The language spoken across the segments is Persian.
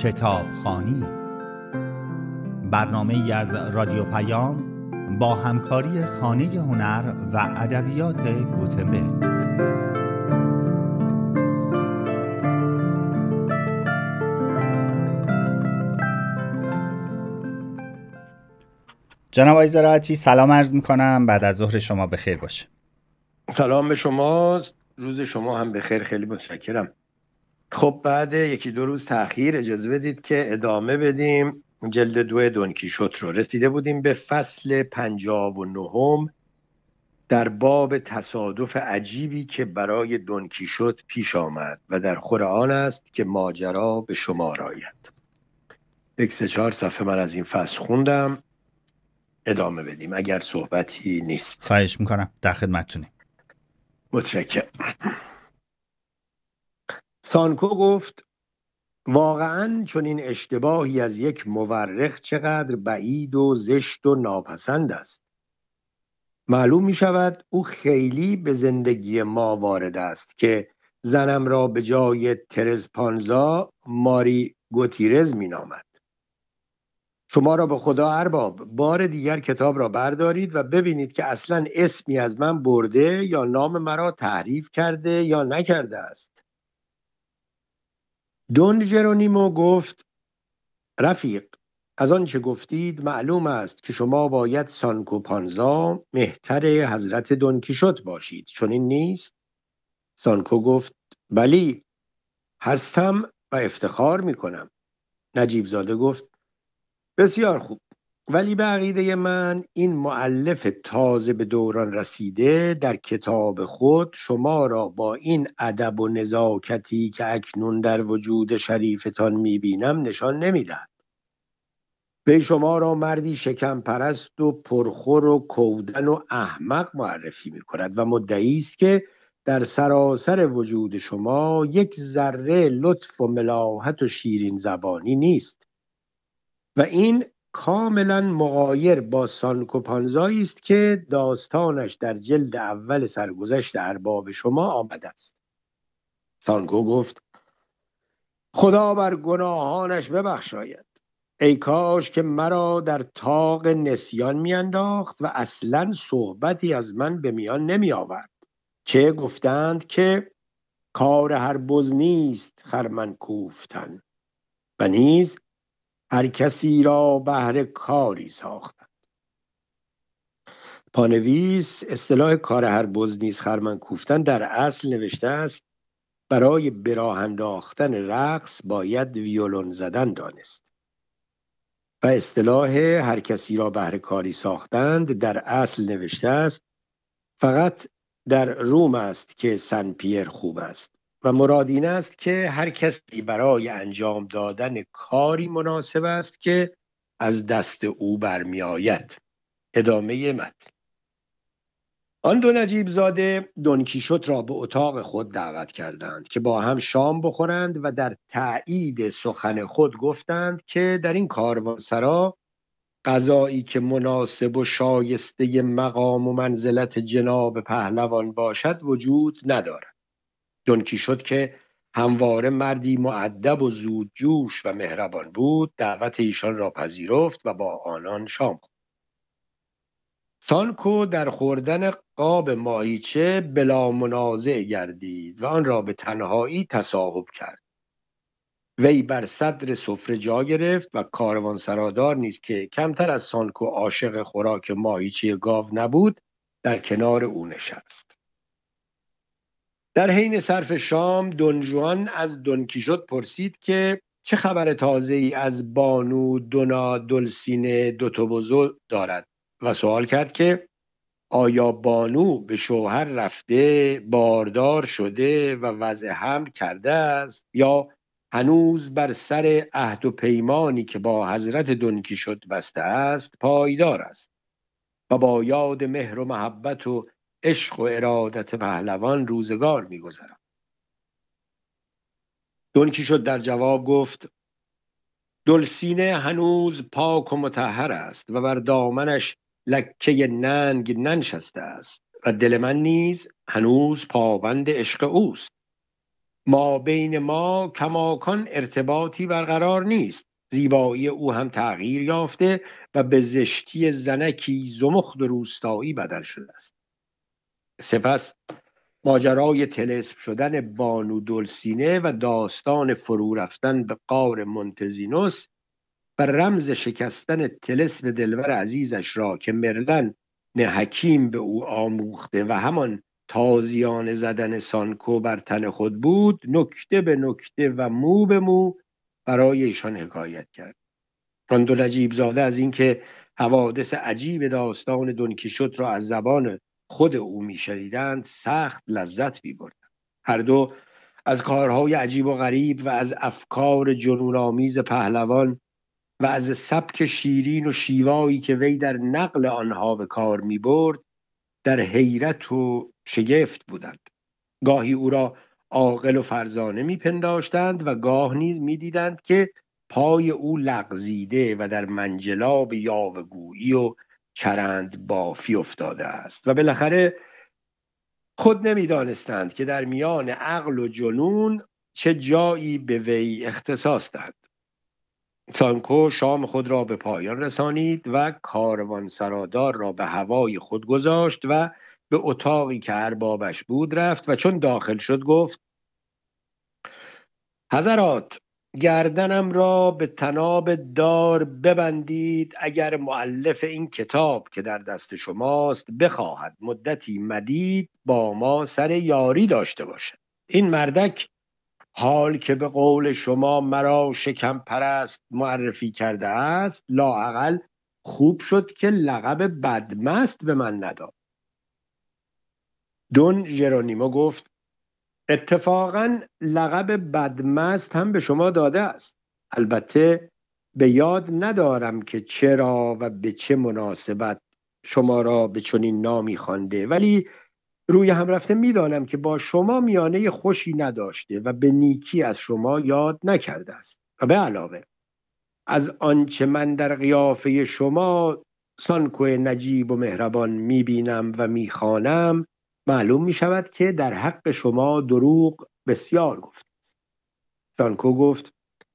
کتابخوانی، برنامه‌ای از رادیو پیام با همکاری خانه هنر و ادبیات گوتنبرگ. جناب آقای زراعتی، سلام عرض می‌کنم. بعد از ظهر شما بخیر باشه. سلام به شما، روز شما هم بخیر. خیلی متشکرم. خب بعد یکی دو روز تأخیر اجازه بدید که ادامه بدیم جلد 2 دونکیشوت رو. رسیده بودیم به فصل 59 در باب تصادف عجیبی که برای دونکیشوت پیش آمد و در خور آن است که ماجرا به شمار آید. 1-4 صفحه من از این فصل خوندم. ادامه بدیم اگر صحبتی نیست. خواهش میکنم، در خدمتتونیم. متشکرم. سانکو گفت واقعاً چون این اشتباهی از یک مورخ چقدر بعید و زشت و ناپسند است. معلوم می شود او خیلی به زندگی ما وارد است که زنم را به جای ترز پانزا ماری گوتیرز می نامد. شما را به خدا ارباب، بار دیگر کتاب را بردارید و ببینید که اصلاً اسمی از من برده یا نام مرا تحریف کرده یا نکرده است. دون ژرونیمو گفت رفیق، از آنچه گفتید معلوم است که شما باید سانکو پانزا مهتر حضرت دونکیشوت باشید، چون این نیست؟ سانکو گفت بلی، هستم و افتخار می کنم. نجیب زاده گفت بسیار خوب، ولی به عقیده من این مؤلف تازه به دوران رسیده در کتاب خود شما را با این ادب و نزاکتی که اکنون در وجود شریفتان می بینم نشان نمی دهد. وی شما را مردی شکم پرست و پرخور و کودن و احمق معرفی می کند و مدعی است که در سراسر وجود شما یک ذره لطف و ملاحت و شیرین زبانی نیست و این کاملا مغایر با سانکو پانزایی است که داستانش در جلد اول سرگذشت ارباب شما آمده است. سانکو گفت خدا بر گناهانش ببخشاید. ای کاش که مرا در طاق نسیان میانداخت و اصلا صحبتی از من به میان نمی آورد. چه گفتند که کار هر بز نیست خرمن کوفتن و نیز هر کسی را بهر کاری ساختند. پانویس اصطلاح کار هر بز نیست خرمن کوفتن در اصل نوشته است برای به راه انداختن رقص باید ویولون زدن دانست و اصطلاح هر کسی را بهر کاری ساختند در اصل نوشته است فقط در روم است که سن پیر خوب است و مراد این است که هر کسی برای انجام دادن کاری مناسب است که از دست او برمی آید. ادامه متن. آن دو نجیب زاده دونکیشوت را به اتاق خود دعوت کردند که با هم شام بخورند و در تأیید سخن خود گفتند که در این کاروانسرا غذایی که مناسب و شایسته مقام و منزلت جناب پهلوان باشد وجود ندارد. دونکیشوت که همواره مردی مؤدب و زودجوش و مهربان بود دعوت ایشان را پذیرفت و با آنان شام خورد. سانکو در خوردن قاب ماهیچه بلا منازع گردید و آن را به تنهایی تصاحب کرد. وی بر صدر سفره جا گرفت و کاروانسرادار نیز که کمتر از سانکو عاشق خوراک ماهیچه گاو نبود در کنار او نشست. در حین صرف شام دون ژوان از دونکیشوت پرسید که چه خبر تازه‌ای از بانو دونا دولسینه دوتوبوزو دارد و سوال کرد که آیا بانو به شوهر رفته، باردار شده و وضع حمل کرده است یا هنوز بر سر عهد و پیمانی که با حضرت دونکیشوت بسته است پایدار است و با یاد مهر و محبت و عشق و ارادت پهلوان روزگار می‌گذرد. دونکیشوت در جواب گفت دولسینه هنوز پاک و مطهر است و بر دامنش لکه ننگ ننشسته است و دل من نیز هنوز پابند عشق اوست. ما بین ما کماکان ارتباطی برقرار نیست. زیبایی او هم تغییر یافته و به زشتی زنکی زمخت و روستایی بدل شده است. سپس ماجرای طلسم شدن بانو دلسینه و داستان فرو رفتن به غار مونتزینوس و رمز شکستن طلسم دلبر عزیزش را که مرلن حکیم به او آموخته و همان تازیانه زدن سانکو بر تن خود بود، نکته به نکته و مو به مو برای ایشان حکایت کرد. آن دو نجیب زاده از اینکه حوادث عجیب داستان دونکیشوت را از زبان خود او میشنیدند سخت لذت می‌بردند. هر دو از کارهای عجیب و غریب و از افکار جنون‌آمیز پهلوان و از سبک شیرین و شیوایی که وی در نقل آنها به کار می‌برد در حیرت و شگفت بودند. گاهی او را عاقل و فرزانه می‌پنداشتند و گاه نیز می‌دیدند که پای او لغزیده و در منجلاب یاوه‌گویی و چرند بافی افتاده است و بالاخره خود نمی‌دانستند که در میان عقل و جنون چه جایی به وی اختصاص دهند. سانکو شام خود را به پایان رسانید و کاروان سرادار را به هوای خود گذاشت و به اتاقی که اربابش بود رفت و چون داخل شد گفت: حضرات، گردنم را به طناب دار ببندید اگر مؤلف این کتاب که در دست شماست بخواهد مدتی مدید با ما سر یاری داشته باشد. این مردک حال که به قول شما مرا شکم پرست معرفی کرده است، لااقل خوب شد که لقب بدمست به من نداد. دون ژرونیمو گفت: اتفاقاً لقب بدمست هم به شما داده است. البته به یاد ندارم که چرا و به چه مناسبت شما را به چنین نامی خوانده، ولی روی هم رفته میدانم که با شما میانه خوشی نداشته و به نیکی از شما یاد نکرده است. و به علاوه از آنچه من در قیافه شما سانکو نجیب و مهربان میبینم و میخوانم معلوم میشود که در حق شما دروغ بسیار گفته است. سانکو گفت: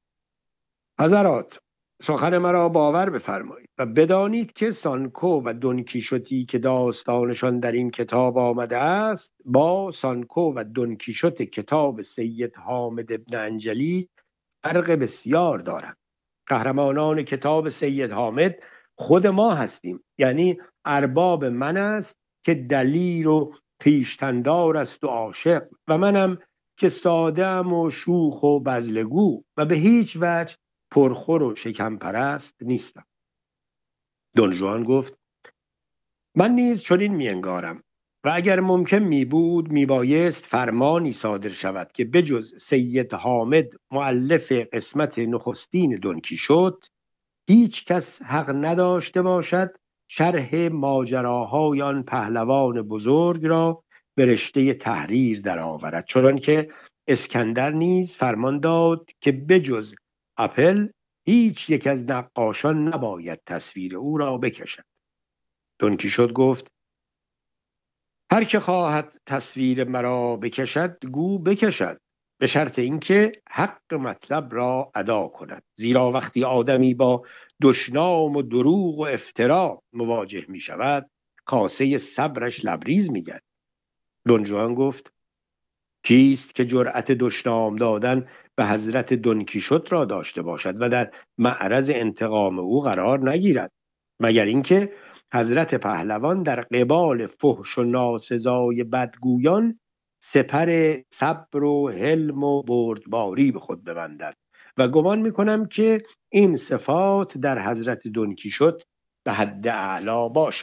حضرات، سخن مرا باور بفرمایید و بدانید که سانکو و دونکیشوتی که داستانشان در این کتاب آمده است با سانکو و دونکیشوت کتاب سید حامد ابن انجلی فرق بسیار دارند. قهرمانان کتاب سید حامد خود ما هستیم، یعنی ارباب من است که دلیر و خویشتن‌دار است و عاشق، و منم که ساده‌ام و شوخ و بزلگو و به هیچ وجه پرخور و شکم پرست نیستم. دون ژوان گفت: من نیز چنین می‌انگارم و اگر ممکن می بود میبایست فرمانی صادر شود که بجز سید حامد مؤلف قسمت نخستین دونکیشوت هیچ کس حق نداشته باشد شرح ماجراهای آن پهلوان بزرگ را به رشته تحریر درآورد، چنانکه اسکندر نیز فرمان داد که بجز اپل هیچ یک از نقاشان نباید تصویر او را بکشد. دونکیشوت گفت: هر که خواهد تصویر مرا بکشد گو بکشد، به شرط اینکه حق مطلب را ادا کند، زیرا وقتی آدمی با دشنام و دروغ و افترا مواجه می شود کاسه صبرش لبریز می گردد. دون ژوان گفت: کیست که جرأت دشنام دادن به حضرت دونکیشوت را داشته باشد و در معرض انتقام او قرار نگیرد، مگر اینکه حضرت پهلوان در قبال فحش و ناسزای بدگویان سپر صبر و حلم و بردباری به خود ببندد و گمان میکنم که این صفات در حضرت دونکیشوت به حد اعلا باشد.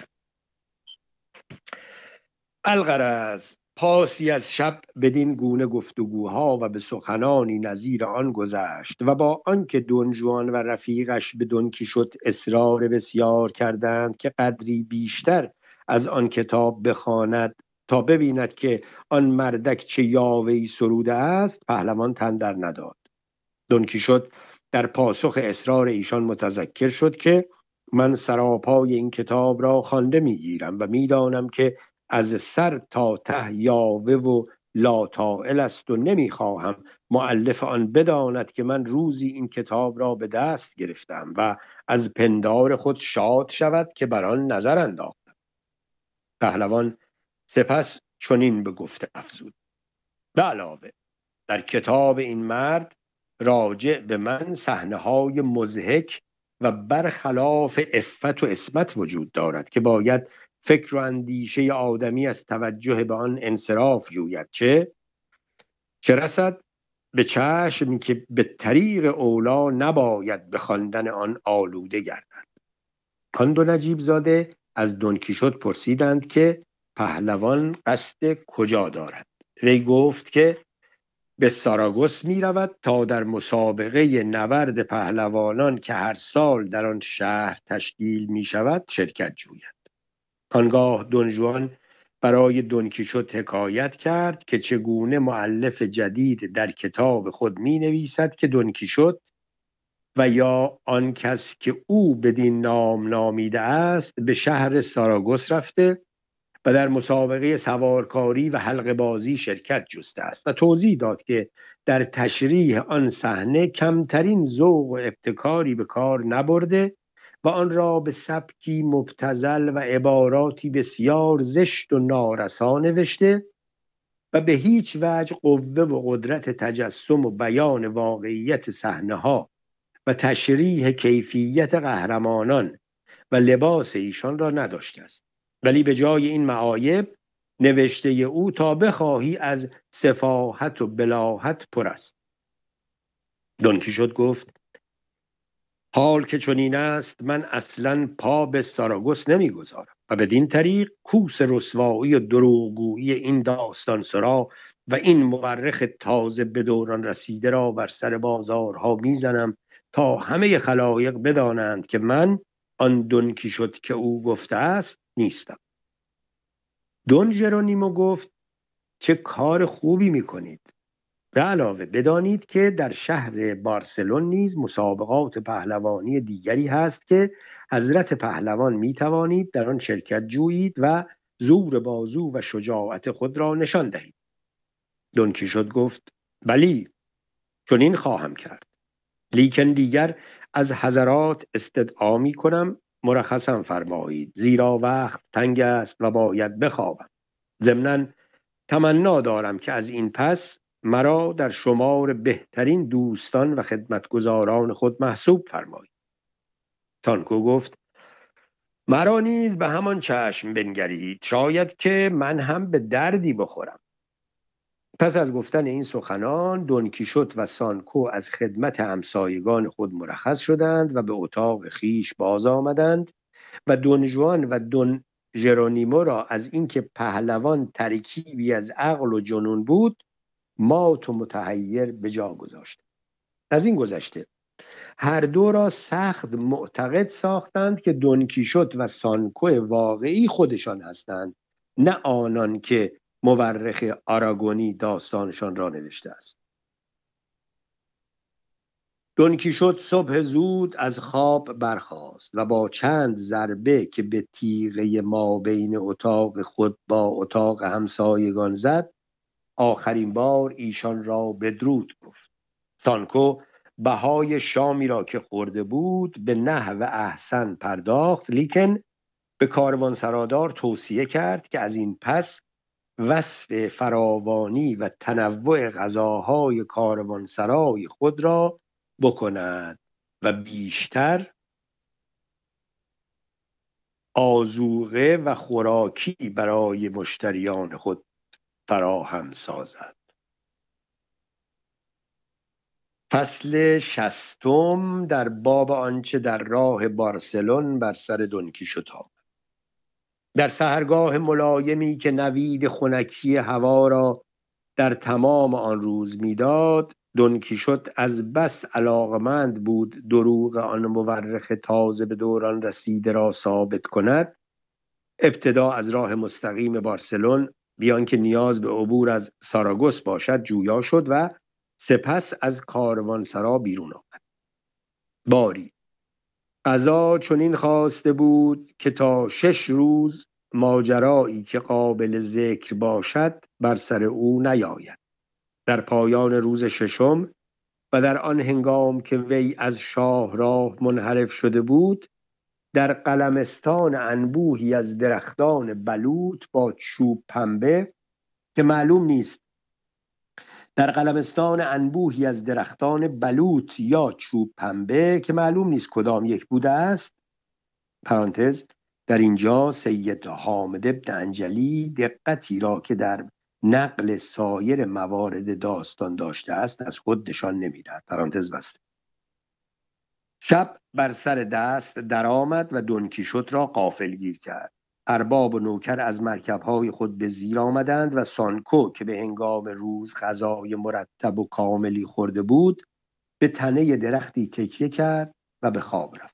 الغرض پاسی از شب بدین گونه گفتگوها و به سخنانی نظیر آن گذشت و با آنکه دون ژوان و رفیقش به دونکیشوت اصرار بسیار کردند که قدری بیشتر از آن کتاب بخواند تا ببیند که آن مردک چه یاوه‌ای سروده است، پهلوان تن در نداد. دونکیشوت در پاسخ اصرار ایشان متذکر شد که من سراپای این کتاب را خوانده میگیرم و میدانم که از سر تا ته یاوه و لا طائل است و نمیخواهم مؤلف آن بداند که من روزی این کتاب را به دست گرفتم و از پندار خود شاد شود که بر آن نظر انداختم. پهلوان سپس چنین به گفته افزود: به علاوه در کتاب این مرد راجع به من صحنه‌های مضحک و برخلاف عفت و عصمت وجود دارد که باید فکر و اندیشه آدمی از توجه به آن انصراف جوید، چه رسد به چشم که به طریق اولا نباید به خواندن آن آلوده گردد. آن دو نجیب زاده از دون کیشوت پرسیدند که پهلوان قصد کجا دارد. وی گفت که به ساراگوس می رود تا در مسابقه نبرد پهلوانان که هر سال در آن شهر تشکیل می شود شرکت جوید. آنگاه دون ژوان برای دون کیشوت حکایت کرد که چگونه مؤلف جدید در کتاب خود می نویسد که دون کیشوت و یا آن کس که او بدین نام نامیده است به شهر ساراگوس رفته و در مسابقه سوارکاری و حلقه بازی شرکت جسته است و توضیح داد که در تشریح آن صحنه کمترین ذوق و ابتکاری به کار نبرده و آن را به سبکی مبتذل و عباراتی بسیار زشت و نارسا نوشته و به هیچ وجه قوه و قدرت تجسم و بیان واقعیت صحنه‌ها و تشریح کیفیت قهرمانان و لباس ایشان را نداشته است، ولی به جای این معایب نوشته او تا بخواهی از سفاهت و بلاهت پر است. دون کیشوت گفت: حال که چنین است من اصلا پا به ساراگوس نمیگذارم و بدین طریق کوس رسوایی و دروغگویی این داستان سرا و این مورخ تازه به دوران رسیده را بر سر بازارها میزنم تا همه خلایق بدانند که من آن دون کیشوت که او گفته است نیستم. دون ژرونیمو گفت: چه کار خوبی میکنید. به علاوه بدانید که در شهر بارسلون نیز مسابقات پهلوانی دیگری هست که حضرت پهلوان میتوانید در آن شرکت جویید و زور بازو و شجاعت خود را نشان دهید. دون کیشوت گفت: بلی، چنین خواهم کرد، لیکن دیگر از حضرات استدعا می کنم مرخصم فرمایید، زیرا وقت تنگ است و باید بخوابم. ضمناً تمنا دارم که از این پس مرا در شمار بهترین دوستان و خدمتگزاران خود محسوب فرمایید. سانکو گفت: مرا نیز به همان چشم بنگرید، شاید که من هم به دردی بخورم. پس از گفتن این سخنان دون کیشوت و سانکو از خدمت همسایگان خود مرخص شدند و به اتاق خیش باز آمدند و دون ژوان و دون ژرونیمو را از اینکه پهلوان ترکیبی از عقل و جنون بود مات و متحیر به جا گذاشت. از این گذشته هر دو را سخت معتقد ساختند که دون کیشوت و سانکو واقعی خودشان هستند، نه آنان که مورخ آراگونی داستانشان را نوشته است. دون کیشوت صبح زود از خواب برخاست و با چند ضربه که به تیغه ما بین اتاق خود با اتاق همسایگان زد آخرین بار ایشان را بدرود گفت. سانکو بهای شامی را که خورده بود به نحو احسن پرداخت، لیکن به کاروانسرادار توصیه کرد که از این پس وصف فراوانی و تنوع غذاهای کاروانسرای خود را بکند و بیشتر آذوقه و خوراکی برای مشتریان خود فراهم سازد. فصل 60 در باب آنچه در راه بارسلون بر سر دون کیشوت آمد. در سحرگاه ملایمی که نوید خنکی هوا را در تمام آن روز میداد، دون کیشوت از بس علاقمند بود دروغ آن مورخ تازه به دوران رسیده را ثابت کند، ابتدا از راه مستقیم بارسلون بیان که نیاز به عبور از ساراگوس باشد جویا شد و سپس از کاروانسرا بیرون آمد. باری قضا چنین خواسته بود که تا 6 روز ماجرایی که قابل ذکر باشد بر سر او نیاید. در پایان روز ششم و در آن هنگام که وی از شاهراه منحرف شده بود، در قلمستان انبوهی از درختان بلوط با چوب پنبه که معلوم نیست، در قلمستان انبوهی از درختان بلوط یا چوب پنبه که معلوم نیست کدام یک بوده است، پرانتز در اینجا سید حامد ابن انجلی دقتی را که در نقل سایر موارد داستان داشته است از خود نشان نمی‌دهد، پرانتز بسته. شب بر سر دست درآمد و دونکیشوت را غافلگیر کرد. ارباب و نوکر از مرکب‌های خود به زیر آمدند و سانکو که به هنگام روز غذای مرتب و کاملی خورده بود به تنه درختی تکیه کرد و به خواب رفت.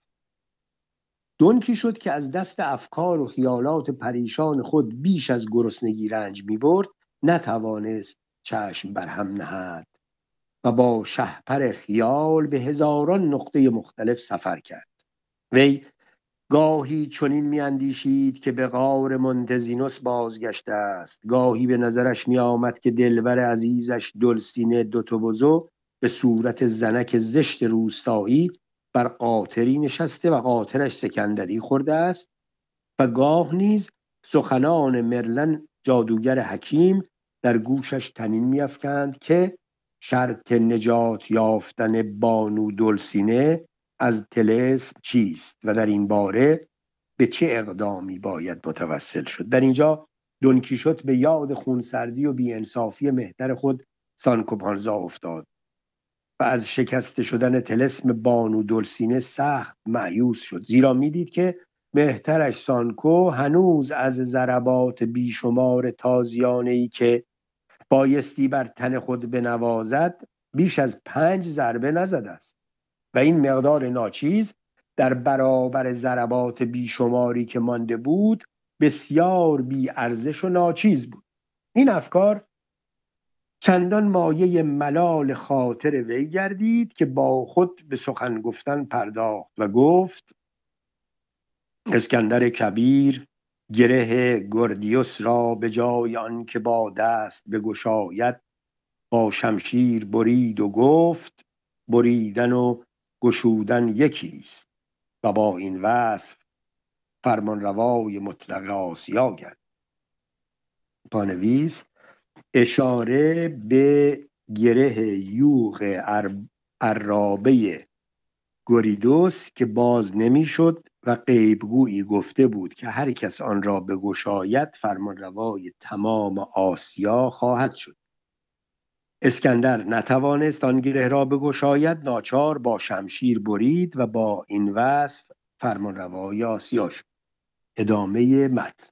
دونکیشوت که از دست افکار و خیالات پریشان خود بیش از گرسنگی رنج می‌برد نتوانست چشم بر هم نهد و با شهپر خیال به هزاران نقطه مختلف سفر کرد. وی گاهی چنین میاندیشید که به غار مونتزینوس بازگشته است، گاهی به نظرش میآمد که دلبر عزیزش دلسینه دوتوبوزو به صورت زنک زشت روستایی بر قاطری نشسته و قاطرش سکندری خورده است و گاه نیز سخنان مرلن جادوگر حکیم در گوشش طنین میافکند که شرط نجات یافتن بانو دلسینه از طلسم چیست و در این باره به چه اقدامی باید متوسل شد. در اینجا دونکیشوت به یاد خونسردی و بی‌انصافی مهتر خود سانکو پانزا افتاد و از شکسته شدن طلسم بانو دلسینه سخت مایوس شد، زیرا میدید که مهترش سانکو هنوز از ضربات بیشمار تازیانه‌ای که بایستی بر تن خود بنوازد بیش از 5 ضربه نزده است و این مقدار ناچیز در برابر ضربات بیشماری که مانده بود بسیار بی ارزش و ناچیز بود. این افکار چندان مایه ملال خاطر وی گردید که با خود به سخن گفتن پرداخت و گفت: اسکندر کبیر گره گوردیوس را به جای آن که با دست بگشاید با شمشیر برید و گفت بریدن و گشودن یکیست و با این وصف فرمانروای مطلق آسیا گرد. پانویس اشاره به گره یوغ عرابه گوریدوس که باز نمیشد و غیبگویی گفته بود که هر کس آن را بگشاید فرمانروای تمام آسیا خواهد شد. اسکندر نتوانست آن گره را بگشاید، ناچار با شمشیر برید و با این وصف فرمانروای آسیا شد. ادامه متن.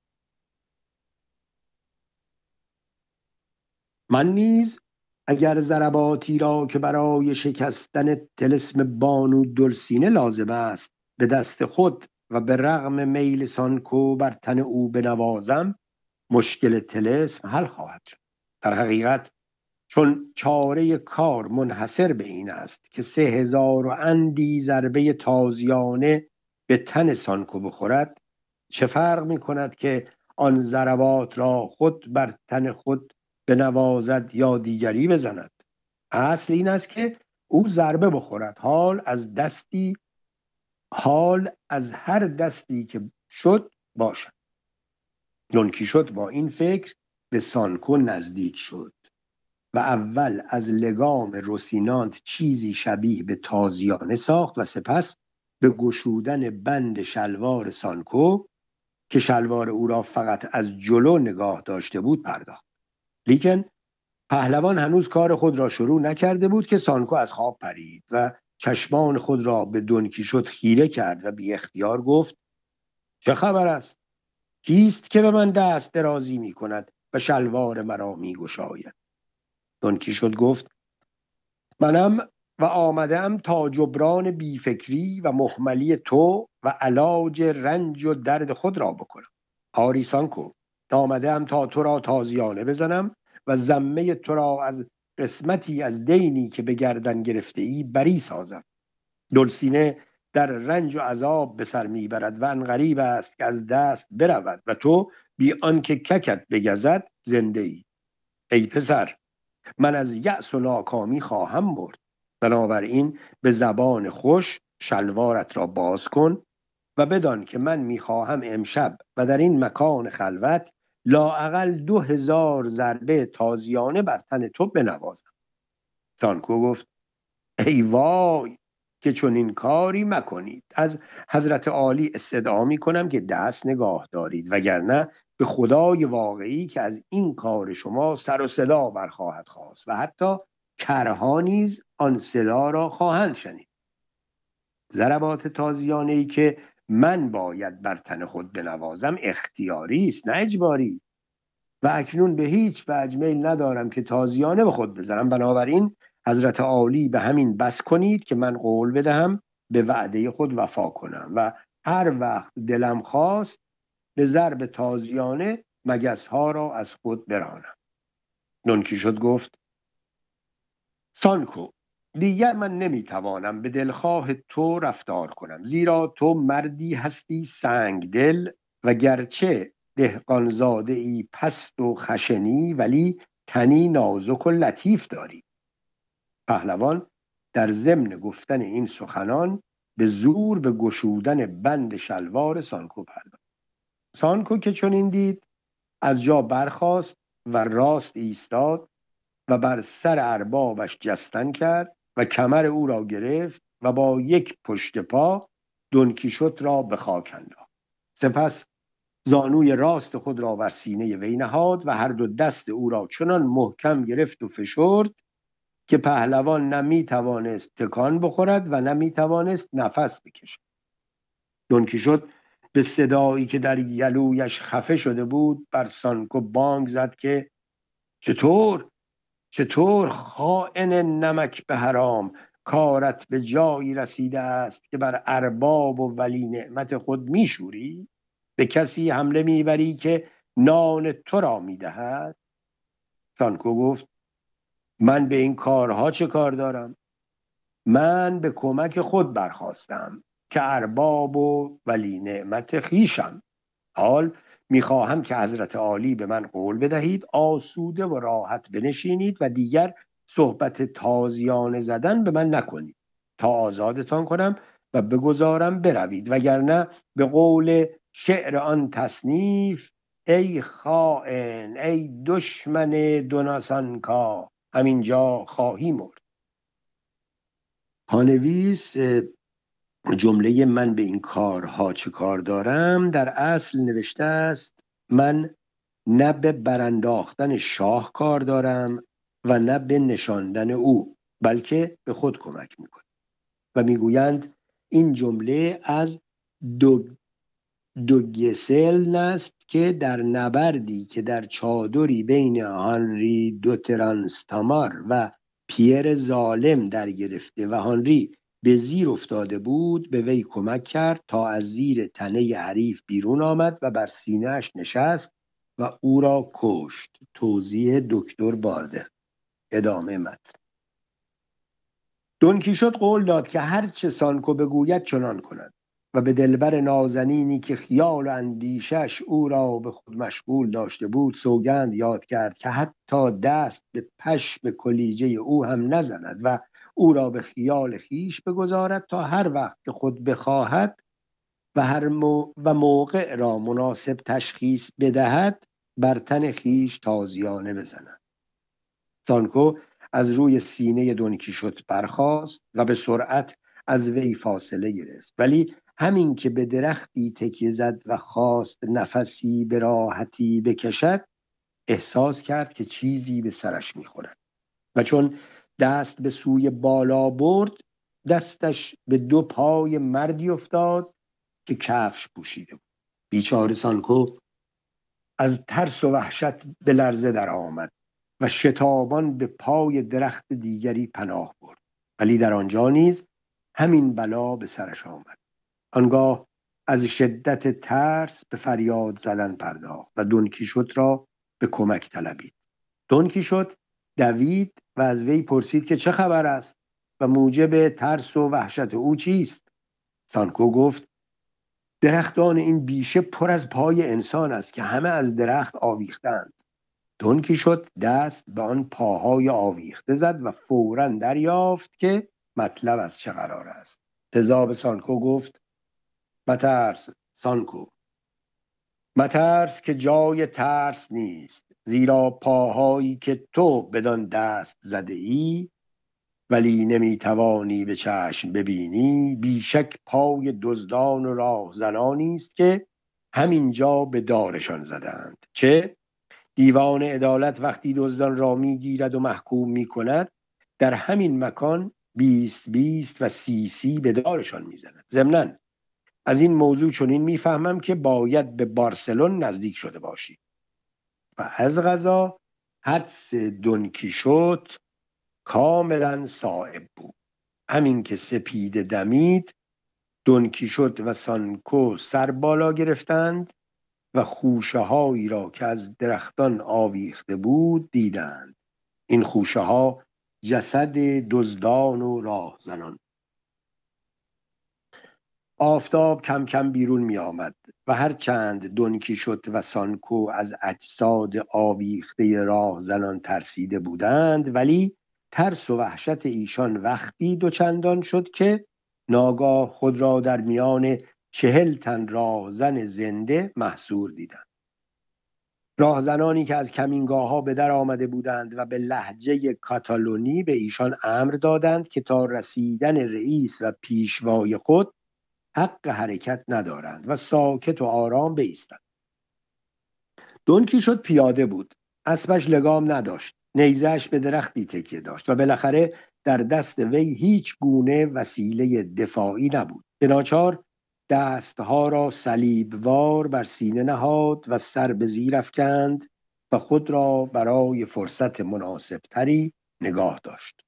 من نیز اگر ضرباتی را که برای شکستن طلسم بانو دلسینه لازم است به دست خود و به رغم میل سانکو بر تن او بنوازم، مشکل طلسم حل خواهد شد. در حقیقت چون چاره کار منحصر به این است که 3000 و اندی ضربه تازیانه به تن سانکو بخورد، چه فرق می کند که آن ضربات را خود بر تن خود بنوازد یا دیگری بزند؟ اصل این است که او ضربه بخورد، حال از هر دستی که شد باشد. دونکیشوت با این فکر به سانکو نزدیک شد و اول از لگام روسینانت چیزی شبیه به تازیانه ساخت و سپس به گشودن بند شلوار سانکو که شلوار او را فقط از جلو نگاه داشته بود پرداخت. لیکن پهلوان هنوز کار خود را شروع نکرده بود که سانکو از خواب پرید و چشمان خود را به دونکیشوت خیره کرد و بی اختیار گفت: چه خبر است؟ کیست که به من دست درازی می کند و شلوار مرا می گشاید؟ دونکیشوت گفت: منم و آمدم تا جبران بیفکری و مهملی تو و علاج رنج و درد خود را بکنم. آری سانکو، آمدم تا تو را تازیانه بزنم و ذمه تو را از قسمتی از دینی که به گردن گرفته ای بری سازم. دلسینه در رنج و عذاب به سر میبرد و ان غریب است که از دست برود و تو بی آنکه ککت بگزد زنده ای پسر، من از یأس و ناکامی خواهم برد، بنابراین به زبان خوش شلوارت را باز کن و بدان که من میخواهم امشب و در این مکان خلوت لااقل 2000 ضربه تازیانه بر تن تو بنوازم. سانکو گفت ای وای که چون این کاری مکنید، از حضرت عالی استدعا میکنم که دست نگاه دارید، وگرنه به خدای واقعی که از این کار شما سر و صدا برخواهد خاست و حتی کرها نیز آن صدا را خواهند شنید. ضربات تازیانه‌ای که من باید بر تن خود بنوازم اختیاری است نه اجباری و اکنون به هیچ وجه میل ندارم که تازیانه به خود بزنم، بنابراین حضرت عالی به همین بس کنید که من قول بدهم به وعده خود وفا کنم و هر وقت دلم خواست به ضرب تازیانه مگس‌ها را از خود برانم. دونکیشوت گفت سانکو، دیگر من نمیتوانم به دلخواه تو رفتار کنم، زیرا تو مردی هستی سنگ دل و گرچه دهقانزاده ای پست و خشنی ولی تنی نازک و لطیف داری. پهلوان در ضمن گفتن این سخنان به زور به گشودن بند شلوار سانکو پرداخت. سانکو که چنین دید از جا برخاست و راست ایستاد و بر سر اربابش جستن کرد و کمر او را گرفت و با یک پشت پا دونکیشوت را به خاک انداخت. سپس زانوی راست خود را بر سینه وی نهاد و هر دو دست او را چنان محکم گرفت و فشرد که پهلوان نه میتوانست تکان بخورد و نه میتوانست نفس بکشد. دونکیشوت به صدایی که در گلویش خفه شده بود بر سانکو بانگ زد که چطور خائن نمک به حرام، کارت به جایی رسیده است که بر ارباب و ولی نعمت خود میشوری؟ به کسی حمله میبری که نان تو را میدهد؟ سانکو گفت من به این کارها چه کار دارم؟ من به کمک خود برخاستم که ارباب و ولی نعمت خیشم. حال میخواهم که حضرت عالی به من قول بدهید آسوده و راحت بنشینید و دیگر صحبت تازیانه زدن به من نکنید تا آزادتان کنم و بگذارم بروید، وگرنه به قول شعر آن تصنیف ای خائن ای دشمن دوناسانکا همینجا خواهی مرد. پانویس جمله من به این کارها چه کار دارم در اصل نوشته است من نه به برانداختن شاه کار دارم و نه به نشاندن او، بلکه به خود کمک میکنم. و میگویند این جمله از دوگسل است که در نبردی که در چادری بین هانری دو ترانستامار و پیر ظالم در گرفته و هانری به زیر افتاده بود به وی کمک کرد تا از زیر تنه حریف بیرون آمد و بر سینه‌اش نشست و او را کشت. توضیح دکتر بارده. ادامه متن. دونکیشوت قول داد که هر چه سانکو بگوید چنان کند و به دلبر نازنینی که خیال و اندیشش او را به خود مشغول داشته بود سوگند یاد کرد که حتی دست به پشم کلیجه او هم نزند و او را به خیال خیش بگذارد تا هر وقت که خود بخواهد و موقع را مناسب تشخیص بدهد بر تن خیش تازیانه بزند. سانکو از روی سینه دونکیشوت برخاست و به سرعت از وی فاصله گرفت، ولی همین که به درختی تکیه زد و خواست نفسی به راحتی بکشد احساس کرد که چیزی به سرش میخورد و چون دست به سوی بالا برد دستش به دو پای مردی افتاد که کفش پوشیده بود. بیچاره سانکو از ترس و وحشت به لرزه در آمد و شتابان به پای درخت دیگری پناه برد، ولی در آنجا نیز همین بلا به سرش آمد. آنگاه از شدت ترس به فریاد زدن پرداخت و دونکیشوت را به کمک طلبید. دونکیشوت دوید و از وی پرسید که چه خبر است و موجب ترس و وحشت او چیست. سانکو گفت درختان این بیشه پر از پای انسان است که همه از درخت آویختند. دون کیشوت دست به آن پاهای آویخته زد و فوراً دریافت که مطلب از چه قرار است. لذا به سانکو گفت مترس سانکو، مترس که جای ترس نیست، زیرا پاهایی که تو بدان دست زده ای ولی نمیتوانی به چشم ببینی، بیشک پای دزدان و راهزنانی است که همینجا به دارشان زدند. چه دیوان عدالت وقتی دزدان را میگیرد و محکوم میکند، در همین مکان 20 و 30 به دارشان میزند. ضمناً از این موضوع چنین میفهمم که باید به بارسلون نزدیک شده باشی. و از قضا حدس دون کیشوت کاملا صائب بود. همین که سپیده دمید، دون کیشوت و سانکو سر بالا گرفتند و خوشه هایی را که از درختان آویخته بود دیدند. این خوشه ها جسد دزدان و راهزنان. آفتاب کم کم بیرون می آمد و هرچند دون کیشوت و سانکو از اجساد آویخته راهزنان ترسیده بودند، ولی ترس و وحشت ایشان وقتی دوچندان شد که ناگاه خود را در میان 40 تن راهزن زنده محصور دیدند. راهزنانی که از کمینگاه‌ها به در آمده بودند و به لهجه کاتالونی به ایشان امر دادند که تا رسیدن رئیس و پیشوای خود حق حرکت ندارند و ساکت و آرام بایستند. دون کیشوت پیاده بود، اسبش لگام نداشت، نیزه‌اش به درختی تکیه داشت و بالاخره در دست وی هیچ گونه وسیله دفاعی نبود. به ناچار دستها را صلیبوار بر سینه نهاد و سر به زیر افکند و خود را برای فرصت مناسبتری نگاه داشت.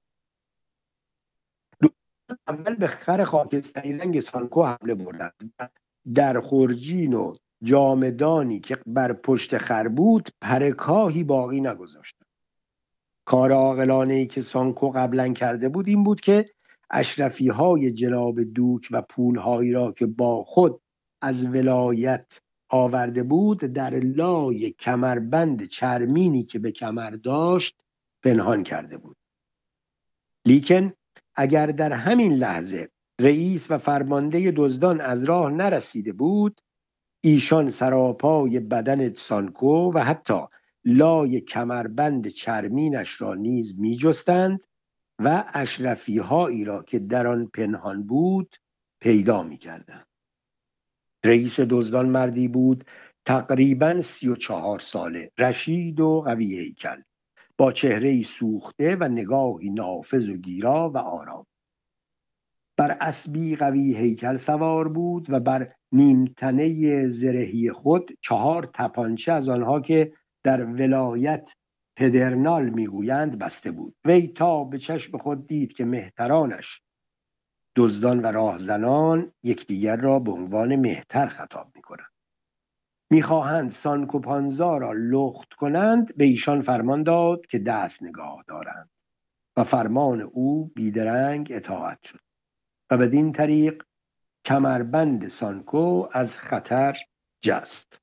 اول به خر خاکستری رنگ سانکو حمله بردند و در خورجین و جامدانی که بر پشت خر بود پرکاهی باقی نگذاشتند. کار عاقلانه‌ای که سانکو قبلا کرده بود این بود که اشرفی‌های جناب دوک و پولهایی را که با خود از ولایت آورده بود در لای کمربند چرمینی که به کمر داشت پنهان کرده بود. لیکن اگر در همین لحظه رئیس و فرمانده دزدان از راه نرسیده بود، ایشان سراپای بدن سانکو و حتی لای کمربند چرمینش را نیز می جستند و اشرفی هایی را که در آن پنهان بود پیدا می کردند. رئیس دزدان مردی بود تقریباً 34 ساله، رشید و قوی هیکل، با چهره‌ای سوخته و نگاهی نافذ و گیرا و آرام. بر اسبی قوی هیکل سوار بود و بر نیمتنه زرهی خود 4 تپانچه از آنها که در ولایت پدرنال میگویند بسته بود. وی تا به چشم خود دید که مهترانش دزدان و راهزنان یکدیگر را به عنوان مهتر خطاب میکنند. میخواهند سانکو پانزا را لخت کنند، به ایشان فرمان داد که دست نگاه دارند و فرمان او بیدرنگ اطاعت شد و بدین طریق کمربند سانکو از خطر جست.